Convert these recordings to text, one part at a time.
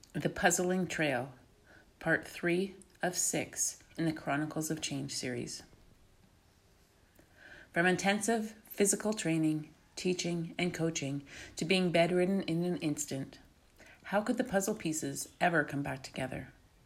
The Puzzling Trail, Part 3 of 6 in the Chronicles of Change series. From intensive physical training, teaching, and coaching to being bedridden in an instant, how could the puzzle pieces ever come back together?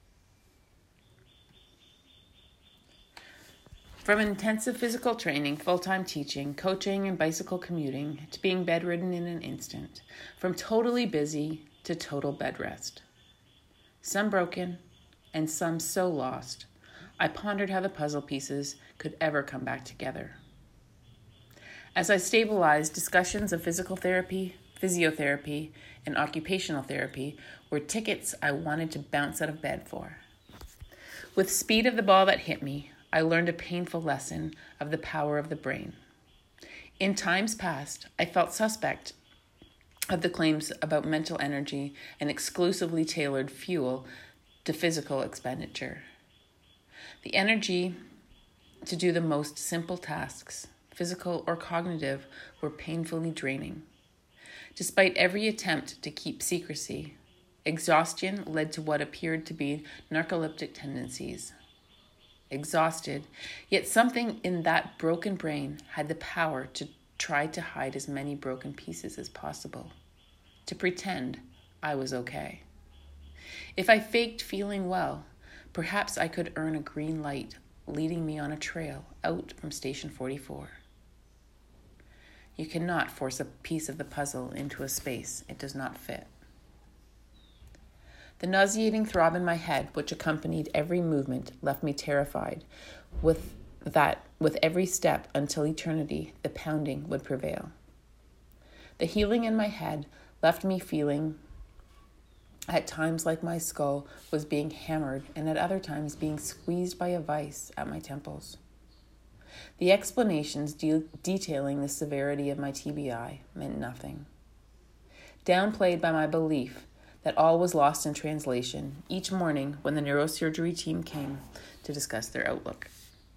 From intensive physical training, full-time teaching, coaching, and bicycle commuting to being bedridden in an instant, from totally busy to total bed rest. Some broken, and some so lost, I pondered how the puzzle pieces could ever come back together. As I stabilized, discussions of physical therapy, physiotherapy, and occupational therapy were tickets I wanted to bounce out of bed for. With speed of the ball that hit me, I learned a painful lesson of the power of the brain. In times past, I felt suspect of the claims about mental energy and exclusively tailored fuel to physical expenditure. The energy to do the most simple tasks, physical or cognitive, were painfully draining. Despite every attempt to keep secrecy, exhaustion led to what appeared to be narcoleptic tendencies. Exhausted, yet something in that broken brain had the power to try to hide as many broken pieces as possible, to pretend I was okay. If I faked feeling well, perhaps I could earn a green light leading me on a trail out from Station 44. You cannot force a piece of the puzzle into a space it does not fit. The nauseating throb in my head, which accompanied every movement, left me terrified with every step until eternity, the pounding would prevail. The healing in my head left me feeling at times like my skull was being hammered and at other times being squeezed by a vice at my temples. The explanations detailing the severity of my TBI meant nothing. Downplayed by my belief that all was lost in translation each morning when the neurosurgery team came to discuss their outlook.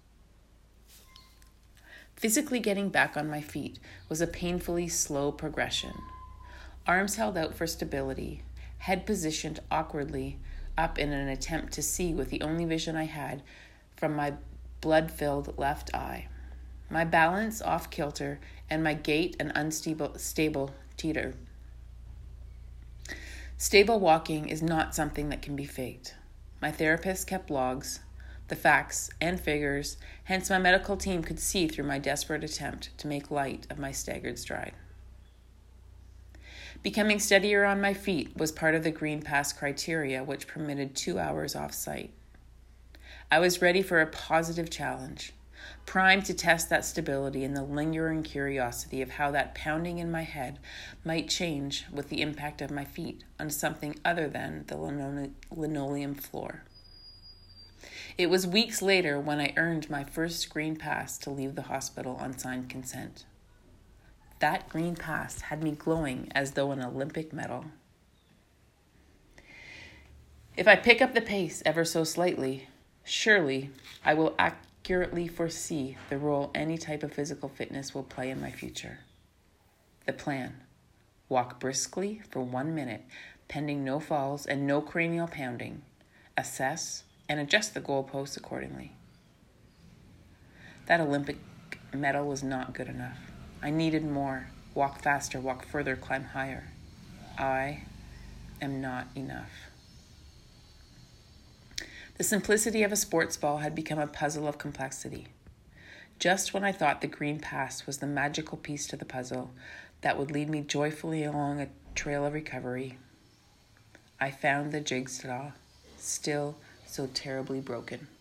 Physically getting back on my feet was a painfully slow progression. Arms held out for stability, head positioned awkwardly up in an attempt to see with the only vision I had from my blood-filled left eye. My balance off kilter and my gait an unstable teeter. Stable walking is not something that can be faked. My therapist kept logs, the facts and figures, hence my medical team could see through my desperate attempt to make light of my staggered stride. Becoming steadier on my feet was part of the Green Pass criteria, which permitted 2 hours off-site. I was ready for a positive challenge, primed to test that stability and the lingering curiosity of how that pounding in my head might change with the impact of my feet on something other than the linoleum floor. It was weeks later when I earned my first Green Pass to leave the hospital on signed consent. That Green Pass had me glowing as though an Olympic medal. If I pick up the pace ever so slightly, surely I will accurately foresee the role any type of physical fitness will play in my future. The plan: walk briskly for 1 minute, pending no falls and no cranial pounding. Assess and adjust the goalposts accordingly. That Olympic medal was not good enough. I needed more. Walk faster, walk further, climb higher. I am not enough. The simplicity of a sports ball had become a puzzle of complexity. Just when I thought the Green Pass was the magical piece to the puzzle that would lead me joyfully along a trail of recovery, I found the jigsaw still so terribly broken.